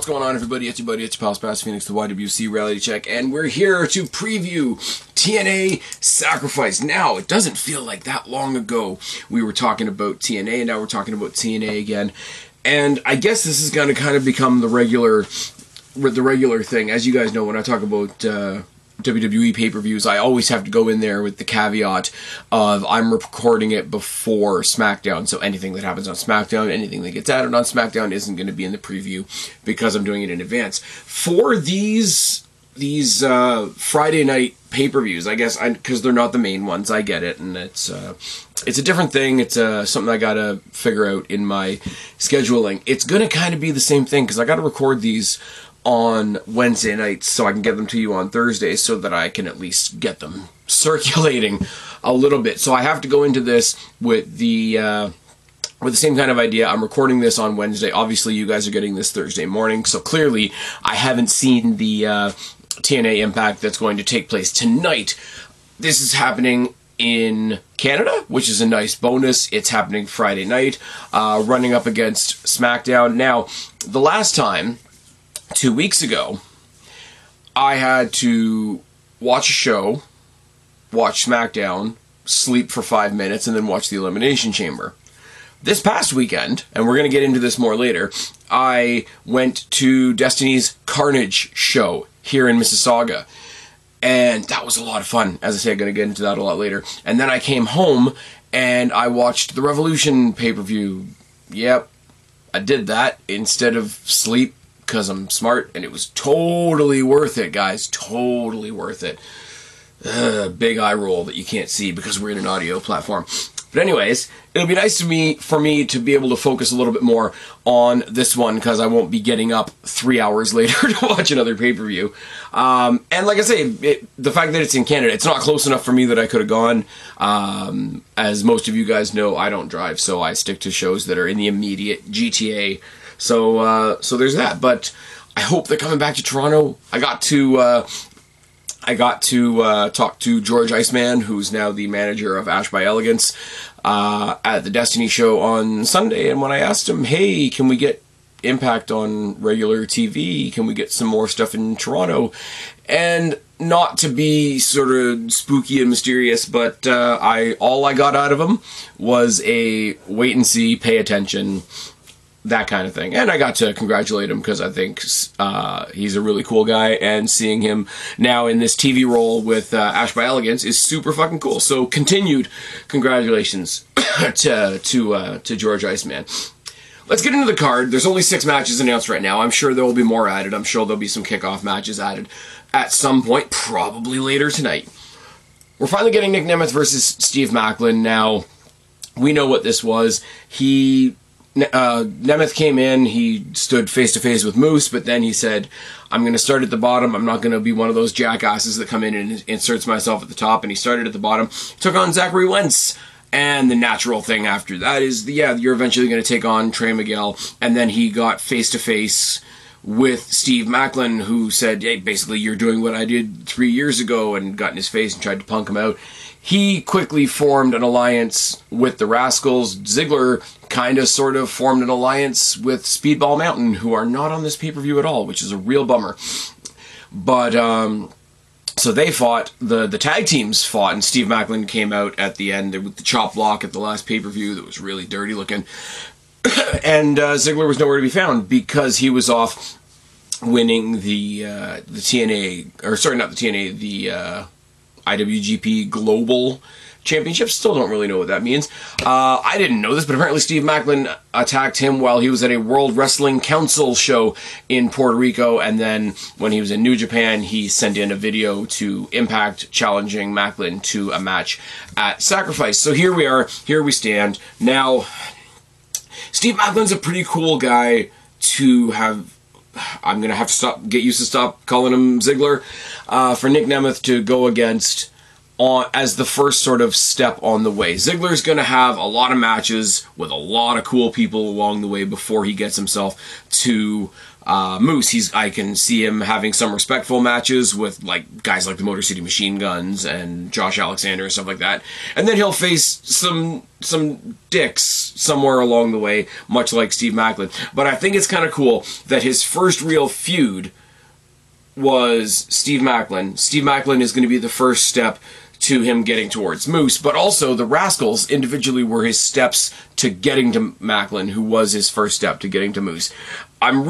going on, everybody? It's your buddy, it's your pal, Spaz Phoenix, the YWC Reality Check, and we're here to preview TNA Sacrifice. Now, it doesn't feel like that long ago we were talking about TNA, and now we're talking about TNA again. And I guess this is going to kind of become the regular thing. As you guys know, when I talk about WWE pay-per-views, I always have to go in there with the caveat of I'm recording it before SmackDown, so anything that happens on SmackDown, anything that gets added on SmackDown isn't going to be in the preview because I'm doing it in advance. For these Friday night pay-per-views, I guess, because they're not the main ones, I get it, and it's a different thing. It's something I gotta figure out in my scheduling. It's gonna kind of be the same thing, because I gotta record these on Wednesday nights so I can get them to you on Thursday so that I can at least get them circulating a little bit. So I have to go into this with the same kind of idea. I'm recording this on Wednesday. Obviously, you guys are getting this Thursday morning, so clearly I haven't seen the TNA Impact that's going to take place tonight. This is happening in Canada, which is a nice bonus. It's happening Friday night, running up against SmackDown. Now, the last time, 2 weeks ago, I had to watch a show, watch SmackDown, sleep for 5 minutes, and then watch the Elimination Chamber. This past weekend, and we're going to get into this more later, I went to Destiny's Carnage show here in Mississauga. And that was a lot of fun. As I say, I'm going to get into that a lot later. And then I came home and I watched the Revolution pay-per-view. Yep, I did that instead of sleep because I'm smart, and it was totally worth it, guys. Totally worth it. Big eye roll that you can't see because we're in an audio platform. But anyways, it'll be nice for me to be able to focus a little bit more on this one because I won't be getting up 3 hours later to watch another pay-per-view. And like I say, the fact that it's in Canada, it's not close enough for me that I could have gone. As most of you guys know, I don't drive, so I stick to shows that are in the immediate GTA. So there's that. But I hope they're coming back to Toronto. I got to talk to George Iceman, who's now the manager of Ash by Elegance, at the Destiny show on Sunday. And when I asked him, hey, can we get Impact on regular TV? Can we get some more stuff in Toronto? And not to be sort of spooky and mysterious, but all I got out of him was a wait and see, pay attention, that kind of thing. And I got to congratulate him because I think he's a really cool guy, and seeing him now in this TV role with Ash by Elegance is super fucking cool. So continued congratulations to George Iceman. Let's get into the card. There's only 6 matches announced right now. I'm sure there will be more added. I'm sure there'll be some kickoff matches added at some point, probably later tonight. We're finally getting Nick Nemeth versus Steve Maclin. Now, we know what this was. Nemeth came in, he stood face-to-face with Moose, but then he said, I'm going to start at the bottom. I'm not going to be one of those jackasses that come in and inserts myself at the top. And he started at the bottom, took on Zachary Wentz. And the natural thing after that is, you're eventually going to take on Trey Miguel. And then he got face-to-face with Steve Maclin, who said, hey, basically, you're doing what I did 3 years ago, and got in his face and tried to punk him out. He quickly formed an alliance with the Rascals. Ziggler kind of sort of formed an alliance with Speedball Mountain, who are not on this pay-per-view at all, which is a real bummer. But, so they fought, the tag teams fought, and Steve Maclin came out at the end with the chop block at the last pay-per-view that was really dirty looking. And Ziggler was nowhere to be found because he was off winning the TNA, or sorry, not the TNA, the IWGP Global Championship. Still don't really know what that means. I didn't know this, but apparently Steve Maclin attacked him while he was at a World Wrestling Council show in Puerto Rico, and then when he was in New Japan, he sent in a video to Impact challenging Maclin to a match at Sacrifice. So here we are, here we stand. Now, Steve Maclin's a pretty cool guy to have. I'm going to have to get used to stop calling him Ziggler. For Nick Nemeth to go against as the first sort of step on the way. Ziggler's going to have a lot of matches with a lot of cool people along the way before he gets himself to Moose, I can see him having some respectful matches with like guys like the Motor City Machine Guns and Josh Alexander and stuff like that. And then he'll face some dicks somewhere along the way, much like Steve Maclin. But I think it's kind of cool that his first real feud was Steve Maclin. Steve Maclin is going to be the first step to him getting towards Moose, but also the Rascals individually were his steps to getting to Maclin, who was his first step to getting to Moose. I'm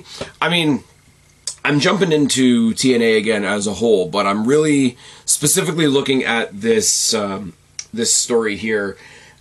jumping into TNA again as a whole, but I'm really specifically looking at this this story here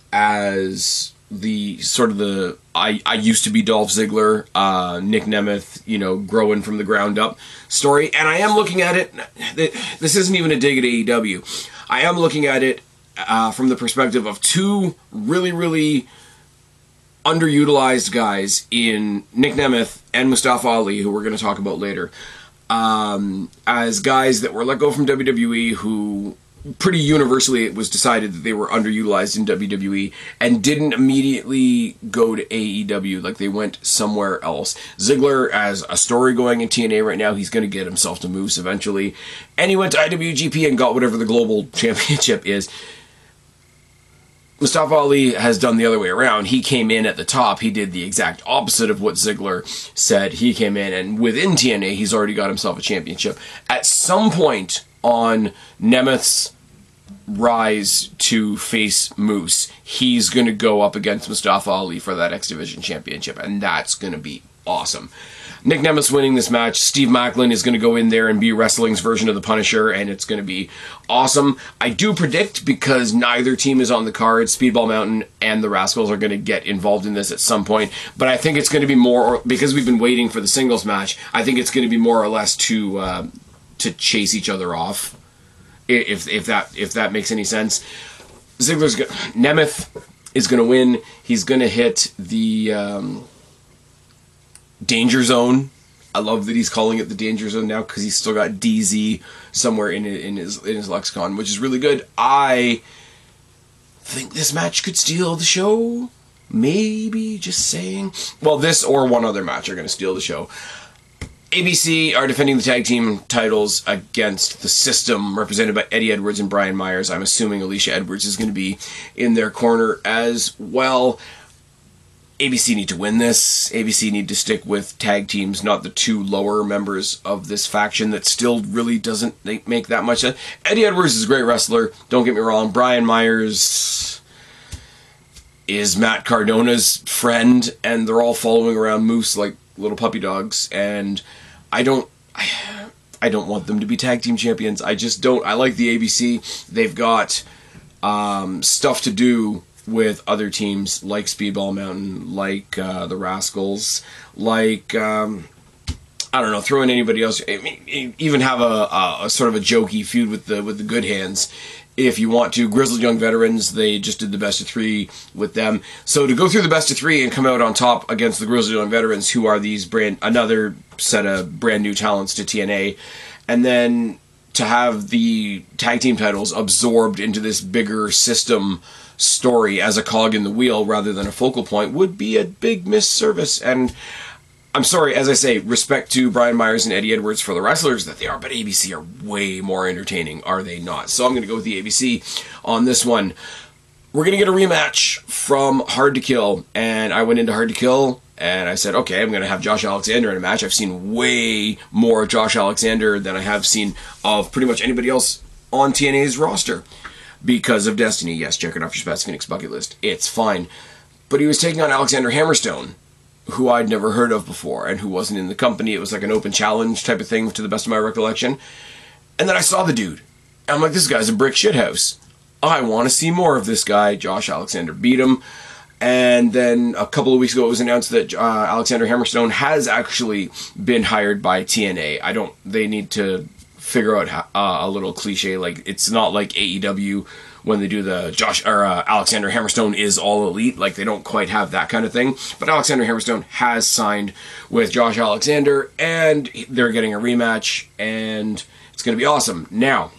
as the sort of the I used to be Dolph Ziggler, Nick Nemeth, growing from the ground up story. And I am looking at it, this isn't even a dig at AEW. I am looking at it from the perspective of two really, really underutilized guys in Nick Nemeth and Mustafa Ali, who we're going to talk about later, as guys that were let go from WWE who pretty universally it was decided that they were underutilized in WWE and didn't immediately go to AEW, like they went somewhere else. Ziggler, as a story going in TNA right now, he's going to get himself to Moose eventually, and he went to IWGP and got whatever the global championship is. Mustafa Ali has done the other way around. He came in at the top. He did the exact opposite of what Ziggler said. He came in, and within TNA, he's already got himself a championship. At some point on Nemeth's rise to face Moose, he's going to go up against Mustafa Ali for that X Division championship, and that's going to be awesome. Nick Nemeth's winning this match. Steve Maclin is going to go in there and be wrestling's version of the Punisher, and it's going to be awesome. I do predict, because neither team is on the card, Speedball Mountain and the Rascals are going to get involved in this at some point, but I think it's going to be more, because we've been waiting for the singles match, I think it's going to be more or less to chase each other off, if that makes any sense. Nemeth is going to win. He's going to hit the Danger Zone. I love that he's calling it the Danger Zone now, because he's still got DZ somewhere in his lexicon, which is really good. I think this match could steal the show. Maybe, just saying. Well, this or one other match are going to steal the show. ABC are defending the tag team titles against the System, represented by Eddie Edwards and Brian Myers. I'm assuming Alicia Edwards is going to be in their corner as well. ABC need to win this. ABC need to stick with tag teams, not the two lower members of this faction that still really doesn't make that much sense. Eddie Edwards is a great wrestler, don't get me wrong. Brian Myers is Matt Cardona's friend, and they're all following around Moose like little puppy dogs, and I don't want them to be tag team champions. I just don't. I like the ABC. They've got stuff to do with other teams like Speedball Mountain, like the Rascals, like I don't know, throw in anybody else. I mean, even have a sort of a jokey feud with the Good Hands if you want to. Grizzled Young Veterans, they just did the best of three with them. So to go through the best of three and come out on top against the Grizzled Young Veterans, who are another set of brand new talents to TNA, and then to have the tag team titles absorbed into this bigger System story as a cog in the wheel rather than a focal point would be a big misservice. And I'm sorry, as I say, respect to Brian Myers and Eddie Edwards for the wrestlers that they are, but ABC are way more entertaining, are they not? So I'm going to go with the ABC on this one. We're going to get a rematch from Hard to Kill, and I went into Hard to Kill, and I said, okay, I'm going to have Josh Alexander in a match. I've seen way more of Josh Alexander than I have seen of pretty much anybody else on TNA's roster because of Destiny. Yes, check it off your Spats Phoenix bucket list. It's fine. But he was taking on Alexander Hammerstone, who I'd never heard of before and who wasn't in the company. It was like an open challenge type of thing, to the best of my recollection. And then I saw the dude. And I'm like, this guy's a brick shithouse. I want to see more of this guy. Josh Alexander beat him. And then a couple of weeks ago, it was announced that Alexander Hammerstone has actually been hired by TNA. They need to figure out a little cliche. Like, it's not like AEW when they do the Alexander Hammerstone is all elite. Like, they don't quite have that kind of thing. But Alexander Hammerstone has signed with Josh Alexander, and they're getting a rematch, and it's going to be awesome. Now,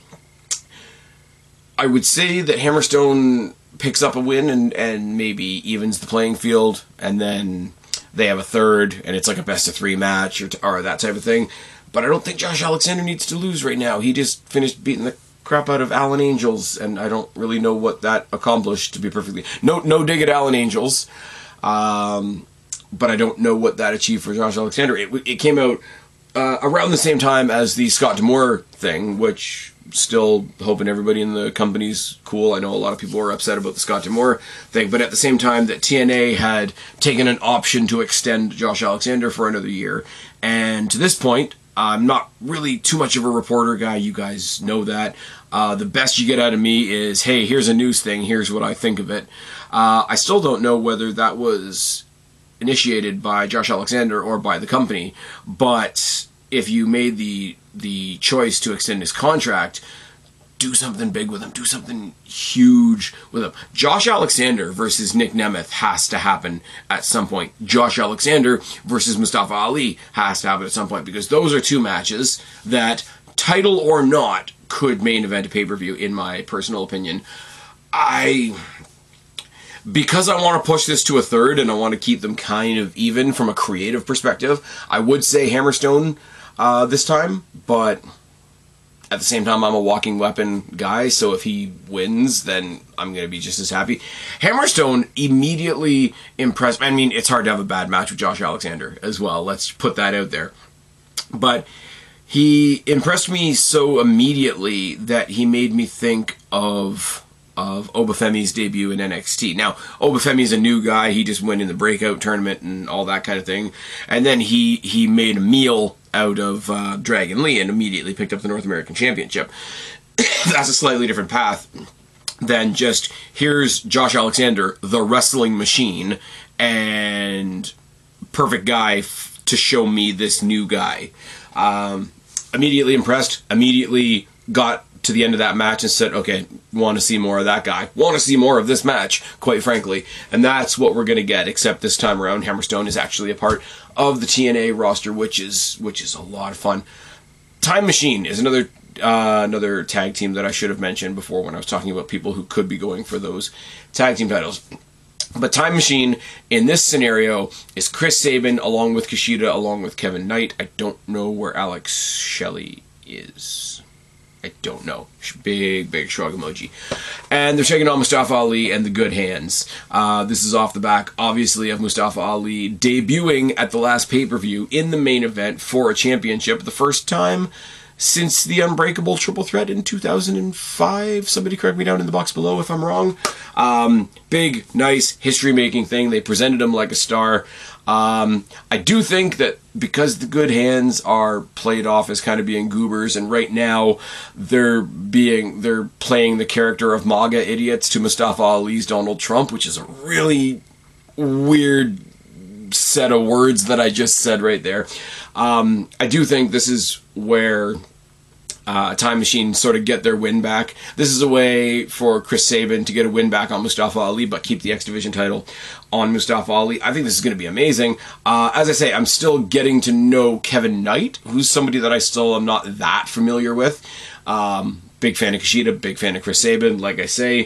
I would say that Hammerstone picks up a win and maybe evens the playing field, and then they have a third, and it's like a best of 3 match or that type of thing. But I don't think Josh Alexander needs to lose right now. He just finished beating the crap out of Alan Angels, and I don't really know what that accomplished, to be perfectly... No dig at Alan Angels, but I don't know what that achieved for Josh Alexander. It came out around the same time as the Scott D'Amore thing, which still hoping everybody in the company's cool. I know a lot of people were upset about the Scott D'Amore thing, but at the same time that TNA had taken an option to extend Josh Alexander for another year, and to this point, I'm not really too much of a reporter guy. You guys know that. The best you get out of me is, hey, here's a news thing. Here's what I think of it. I still don't know whether that was initiated by Josh Alexander or by the company. But if you made the choice to extend his contract, do something big with him. Do something huge with him. Josh Alexander versus Nick Nemeth has to happen at some point. Josh Alexander versus Mustafa Ali has to happen at some point, because those are 2 matches that, title or not, could main event a pay-per-view, in my personal opinion. Because I want to push this to a third and I want to keep them kind of even from a creative perspective, I would say Hammerstone this time, but at the same time, I'm a walking weapon guy, so if he wins, then I'm going to be just as happy. Hammerstone immediately impressed. I mean, it's hard to have a bad match with Josh Alexander as well. Let's put that out there. But he impressed me so immediately that he made me think of Obafemi's debut in NXT. Now, Obafemi's a new guy. He just went in the breakout tournament and all that kind of thing. And then he made a meal out of Dragon Lee and immediately picked up the North American Championship. That's a slightly different path than just, here's Josh Alexander, the wrestling machine, and perfect guy to show me this new guy. Immediately impressed, immediately got to the end of that match and said, okay, want to see more of that guy. Want to see more of this match, quite frankly. And that's what we're going to get, except this time around, Hammerstone is actually a part of the TNA roster, which is a lot of fun. Time Machine is another tag team that I should have mentioned before when I was talking about people who could be going for those tag team titles. But Time Machine, in this scenario, is Chris Sabin, along with Kushida, along with Kevin Knight. I don't know where Alex Shelley is. I don't know. Big shrug emoji. And they're taking on Mustafa Ali and the Good Hands. This is off the back, obviously, of Mustafa Ali debuting at the last pay-per-view in the main event for a championship. The first time since the Unbreakable Triple Threat in 2005. Somebody correct me down in the box below if I'm wrong. Big, nice, history-making thing. They presented him like a star. I do think that because the Good Hands are played off as kind of being goobers, and right now they're playing the character of MAGA idiots to Mustafa Ali's Donald Trump, which is a really weird set of words that I just said right there. I do think this is where Time Machine sort of get their win back. This is a way for Chris Sabin to get a win back on Mustafa Ali, but keep the X Division title on Mustafa Ali. I think this is going to be amazing. As I say, I'm still getting to know Kevin Knight, who's somebody that I still am not that familiar with. Big fan of Kushida, big fan of Chris Sabin, like I say.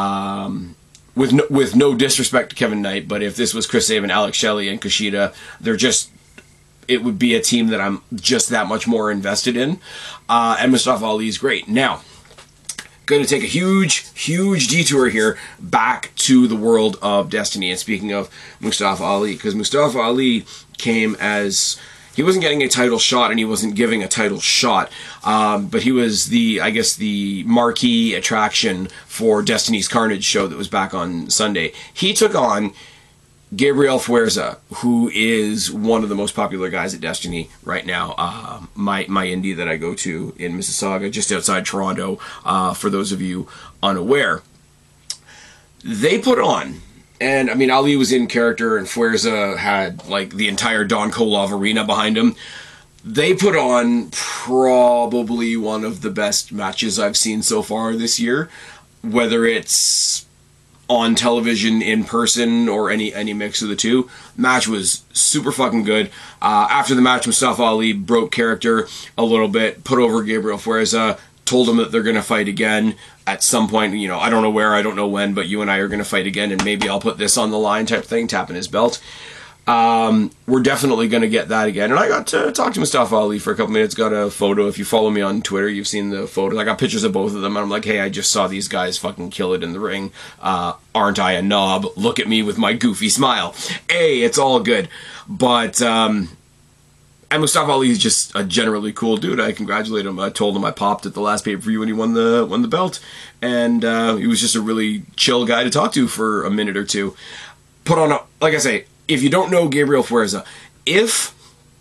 With no disrespect to Kevin Knight, but if this was Chris Sabin, Alex Shelley, and Kushida, it would be a team that I'm just that much more invested in. And Mustafa Ali is great. Now, going to take a huge detour here back to the world of Destiny. And speaking of Mustafa Ali, because Mustafa Ali came as... He wasn't getting a title shot, and he wasn't giving a title shot, but he was the marquee attraction for Destiny's Carnage show that was back on Sunday. He took on Gabriel Fuerza, who is one of the most popular guys at Destiny right now. My indie that I go to in Mississauga, just outside Toronto, for those of you unaware. They put on... And, I mean, Ali was in character, and Fuerza had, like, the entire Don Kolov arena behind him. They put on probably one of the best matches I've seen so far this year. Whether it's on television, in person, or any mix of the two. Match was super fucking good. After the match, Mustafa Ali broke character a little bit, put over Gabriel Fuerza, told him that they're going to fight again at some point. You know, I don't know where, I don't know when, but you and I are going to fight again, and maybe I'll put this on the line type thing, tapping his belt. We're definitely going to get that again. And I got to talk to Mustafa Ali for a couple minutes, got a photo. If you follow me on Twitter, you've seen the photos. I got pictures of both of them, and I'm like, hey, I just saw these guys fucking kill it in the ring. Aren't I a knob? Look at me with my goofy smile. Hey, it's all good. But, and Mustafa Ali is just a generally cool dude. I congratulate him. I told him I popped at the last pay-per-view when he won the belt. And he was just a really chill guy to talk to for a minute or two. Put on like I say, if you don't know Gabriel Fuerza, if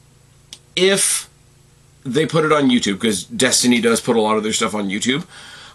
they put it on YouTube, because Destiny does put a lot of their stuff on YouTube,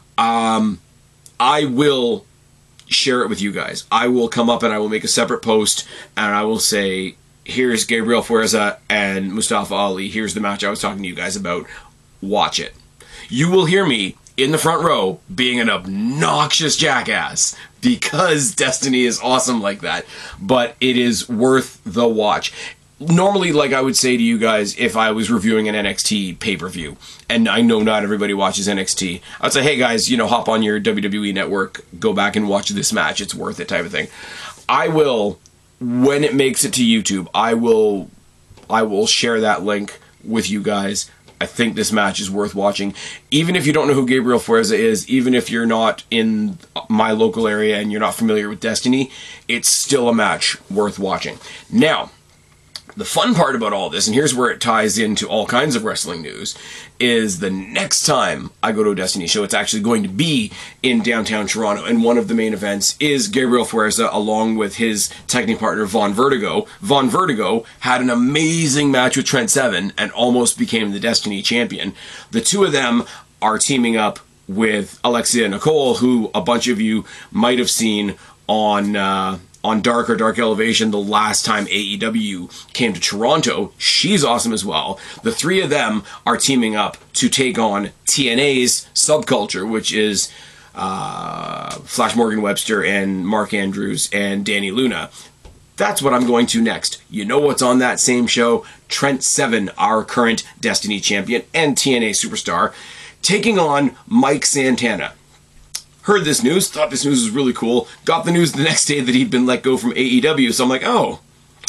I will share it with you guys. I will come up and I will make a separate post, and I will say, here's Gabriel Fuerza and Mustafa Ali. Here's the match I was talking to you guys about. Watch it. You will hear me in the front row being an obnoxious jackass because Destiny is awesome like that. But it is worth the watch. Normally, like I would say to you guys, if I was reviewing an NXT pay-per-view, and I know not everybody watches NXT, I'd say, hey guys, hop on your WWE network, go back and watch this match, it's worth it type of thing. I will, when it makes it to YouTube, I will share that link with you guys. I think this match is worth watching. Even if you don't know who Gabriel Fuerza is, even if you're not in my local area and you're not familiar with Destiny, it's still a match worth watching. Now, the fun part about all this, and here's where it ties into all kinds of wrestling news, is the next time I go to a Destiny show, it's actually going to be in downtown Toronto, and one of the main events is Gabriel Fuerza along with his tag team partner Von Vertigo. Von Vertigo had an amazing match with Trent Seven and almost became the Destiny champion. The two of them are teaming up with Alexia Nicole, who a bunch of you might have seen on Dark or Dark Elevation the last time AEW came to Toronto. She's awesome as well. The three of them are teaming up to take on TNA's Subculture, which is Flash Morgan Webster and Mark Andrews and Danny Luna. That's what I'm going to next. You know what's on that same show? Trent Seven, our current Destiny champion and TNA superstar, taking on Mike Santana. Heard this news, thought this news was really cool, got the news the next day that he'd been let go from AEW, so I'm like, oh,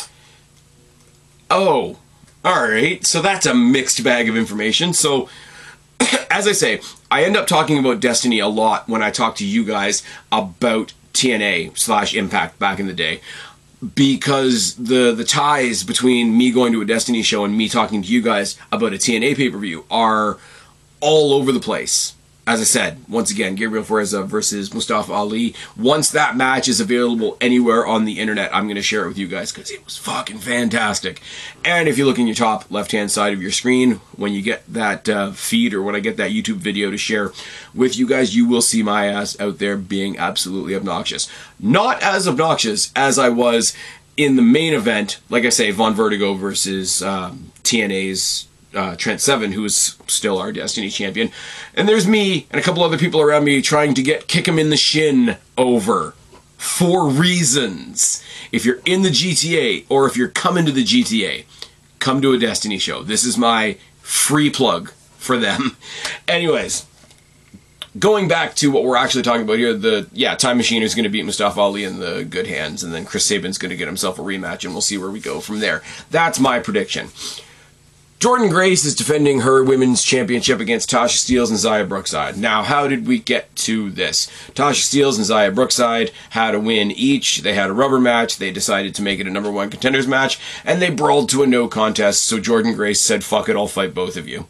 alright, so that's a mixed bag of information. So, as I say, I end up talking about Destiny a lot when I talk to you guys about TNA/Impact back in the day, because the ties between me going to a Destiny show and me talking to you guys about a TNA pay-per-view are all over the place. As I said, once again, Gabriel Fuerza versus Mustafa Ali. Once that match is available anywhere on the internet, I'm going to share it with you guys because it was fucking fantastic. And if you look in your top left-hand side of your screen, when you get that feed or when I get that YouTube video to share with you guys, you will see my ass out there being absolutely obnoxious. Not as obnoxious as I was in the main event, like I say, Von Vertigo versus TNA's Trent Seven, who is still our Destiny champion. And there's me and a couple other people around me trying to kick him in the shin over. For reasons. If you're in the GTA, or if you're coming to the GTA, come to a Destiny show. This is my free plug for them. Anyways, going back to what we're actually talking about here, Time Machine is going to beat Mustafa Ali in the good hands, and then Chris Sabin's going to get himself a rematch, and we'll see where we go from there. That's my prediction. Jordynne Grace is defending her women's championship against Tasha Steelz and Xia Brookside. Now, how did we get to this? Tasha Steelz and Xia Brookside had a win each. They had a rubber match. They decided to make it a number one contenders match, and they brawled to a no contest, so Jordynne Grace said, fuck it, I'll fight both of you.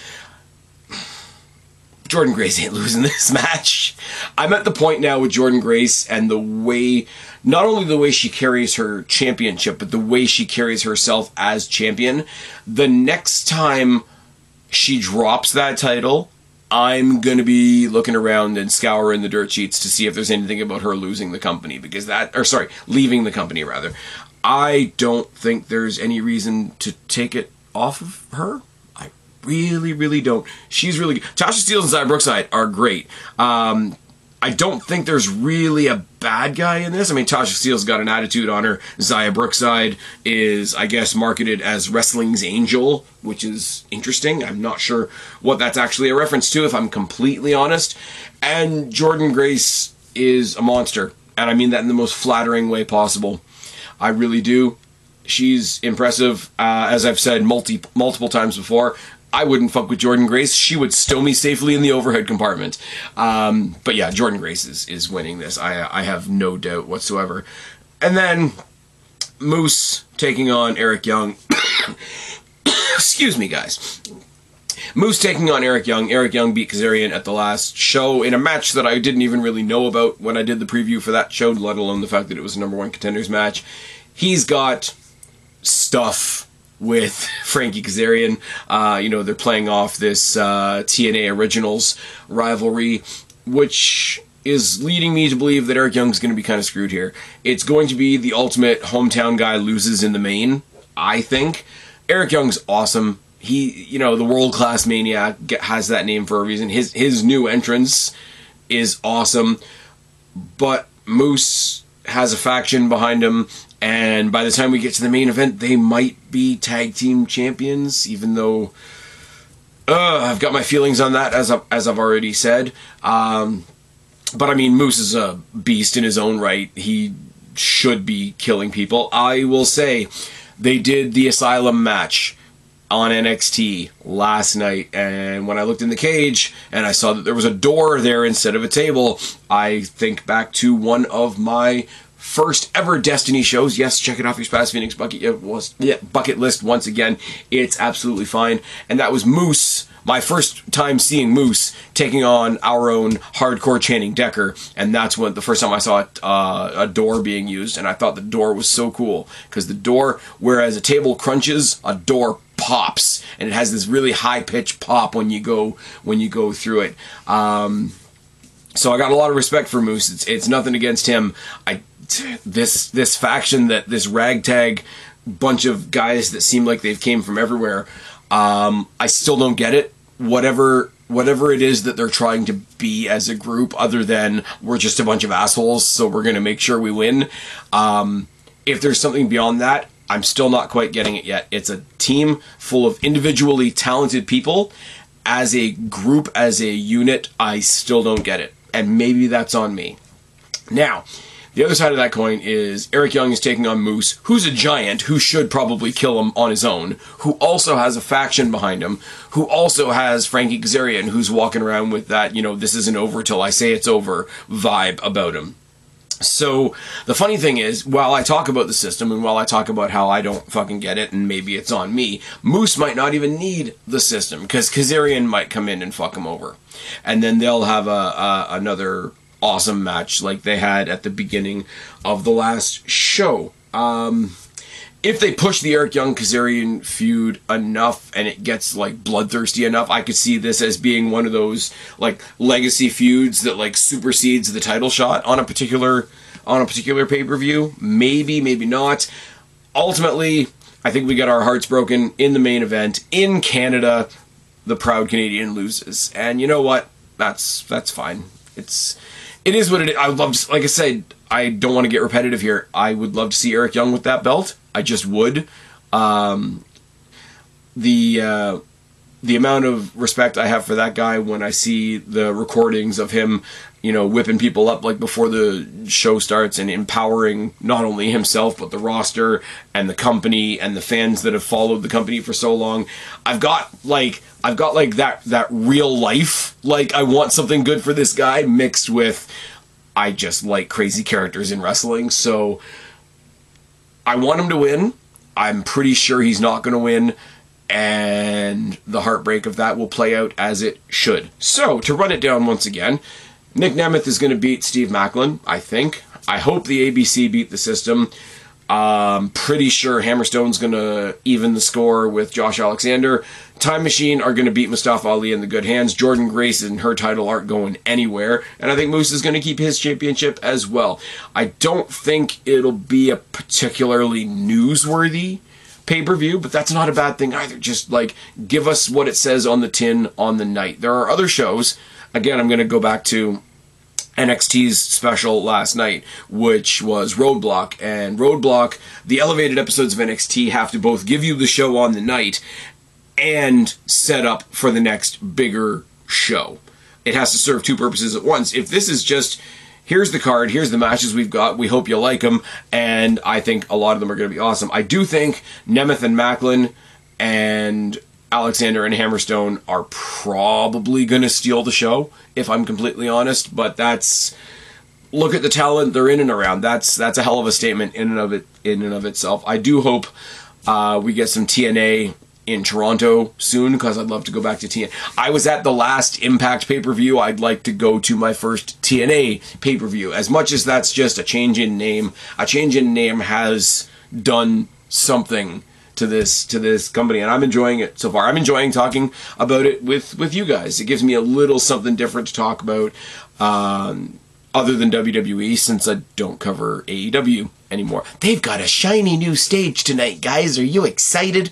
Jordynne Grace ain't losing this match. I'm at the point now with Jordynne Grace and the way, not only the way she carries her championship, but the way she carries herself as champion. The next time she drops that title, I'm going to be looking around and scouring the dirt sheets to see if there's anything about her losing the company, leaving the company rather. I don't think there's any reason to take it off of her. Really don't. She's really good. Tasha Steelz and Xia Brookside are great. I don't think there's really a bad guy in this. I mean, Tasha Steelz got an attitude on her. Xia Brookside is, I guess, marketed as wrestling's angel, which is interesting. I'm not sure what that's actually a reference to, if I'm completely honest. And Jordynne Grace is a monster. And I mean that in the most flattering way possible. I really do. She's impressive. As I've said multiple times before, I wouldn't fuck with Jordynne Grace. She would stow me safely in the overhead compartment. But yeah, Jordynne Grace is winning this. I have no doubt whatsoever. And then Moose taking on Eric Young. Excuse me, guys. Moose taking on Eric Young. Eric Young beat Kazarian at the last show in a match that I didn't even really know about when I did the preview for that show, let alone the fact that it was a #1 contenders match. He's got stuff with Frankie Kazarian. They're playing off this TNA Originals rivalry, which is leading me to believe that Eric Young's going to be kind of screwed here. It's going to be the ultimate hometown guy loses in the main, I think. Eric Young's awesome. He, the world-class maniac has that name for a reason. His new entrance is awesome, but Moose has a faction behind him, and by the time we get to the main event, they might be tag team champions, even though I've got my feelings on that, as I've already said. But I mean, Moose is a beast in his own right. He should be killing people. I will say, they did the Asylum match on NXT last night, and when I looked in the cage and I saw that there was a door there instead of a table, I think back to one of my first ever Destiny shows. Yes, check it off your Spaz Phoenix bucket list once again. It's absolutely fine. And that was Moose, my first time seeing Moose taking on our own hardcore Channing Decker, and that's when the first time I saw a door being used, and I thought the door was so cool, because the door, whereas a table crunches, a door pops, and it has this really high-pitched pop when you go through it. So I got a lot of respect for Moose. It's nothing against him. This faction, that this ragtag bunch of guys that seem like they've came from everywhere, I still don't get it. Whatever it is that they're trying to be as a group, other than we're just a bunch of assholes, so we're going to make sure we win. If there's something beyond that, I'm still not quite getting it yet. It's a team full of individually talented people. As a group, as a unit, I still don't get it. And maybe that's on me. Now, the other side of that coin is Eric Young is taking on Moose, who's a giant, who should probably kill him on his own, who also has a faction behind him, who also has Frankie Kazarian, who's walking around with that, this isn't over till I say it's over vibe about him. So, the funny thing is, while I talk about the system, and while I talk about how I don't fucking get it, and maybe it's on me, Moose might not even need the system, because Kazarian might come in and fuck him over. And then they'll have another awesome match like they had at the beginning of the last show. If they push the Eric Young Kazarian feud enough and it gets bloodthirsty enough, I could see this as being one of those legacy feuds that supersedes the title shot on a particular pay-per-view. Maybe not. Ultimately, I think we got our hearts broken in the main event in Canada. The proud Canadian loses, and you know what? That's fine. It is what it is. I would love to, like I said, I don't want to get repetitive here. I would love to see Eric Young with that belt. I just would. The amount of respect I have for that guy when I see the recordings of him, whipping people up before the show starts and empowering not only himself but the roster and the company and the fans that have followed the company for so long. I've got that real life. I want something good for this guy mixed with I just like crazy characters in wrestling. So I want him to win. I'm pretty sure he's not going to win. And the heartbreak of that will play out as it should. So, to run it down once again, Nick Nemeth is going to beat Steve Macklin, I think. I hope the ABC beat the system. Pretty sure Hammerstone's going to even the score with Josh Alexander. Time Machine are going to beat Mustafa Ali in the good hands. Jordynne Grace and her title aren't going anywhere. And I think Moose is going to keep his championship as well. I don't think it'll be a particularly newsworthy pay-per-view, but that's not a bad thing either. Just give us what it says on the tin on the night. There are other shows. Again, I'm going to go back to NXT's special last night, which was Roadblock. And Roadblock, the elevated episodes of NXT have to both give you the show on the night and set up for the next bigger show. It has to serve two purposes at once. If this is just here's the card, here's the matches we've got, we hope you like them, and I think a lot of them are going to be awesome. I do think Nemeth and Macklin and Alexander and Hammerstone are probably going to steal the show, if I'm completely honest, but look at the talent they're in and around. That's a hell of a statement in and of itself. I do hope we get some TNA in Toronto soon, because I'd love to go back to TNA. I was at the last Impact pay-per-view. I'd like to go to my first TNA pay-per-view. As much as that's just a change in name has done something to this company, and I'm enjoying it so far. I'm enjoying talking about it with you guys. It gives me a little something different to talk about, other than WWE, since I don't cover AEW anymore. They've got a shiny new stage tonight, guys. Are you excited?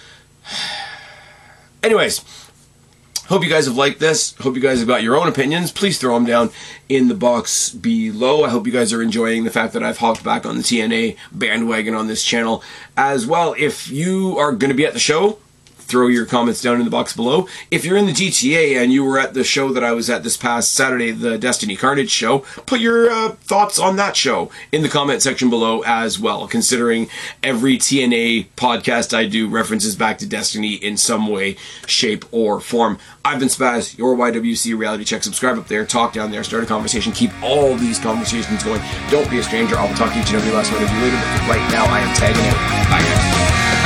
Anyways, hope you guys have liked this. Hope you guys have got your own opinions. Please throw them down in the box below. I hope you guys are enjoying the fact that I've hopped back on the TNA bandwagon on this channel as well. If you are going to be at the show, throw your comments down in the box below. If you're in the GTA and you were at the show that I was at this past Saturday, the Destiny Carnage show, put your thoughts on that show in the comment section below as well, considering every TNA podcast I do references back to Destiny in some way, shape, or form. I've been Spaz, your YWC Reality Check. Subscribe up there, talk down there, start a conversation, keep all these conversations going. Don't be a stranger. I will talk to each and every last one of you later, but right now I am tagging out. Bye, guys.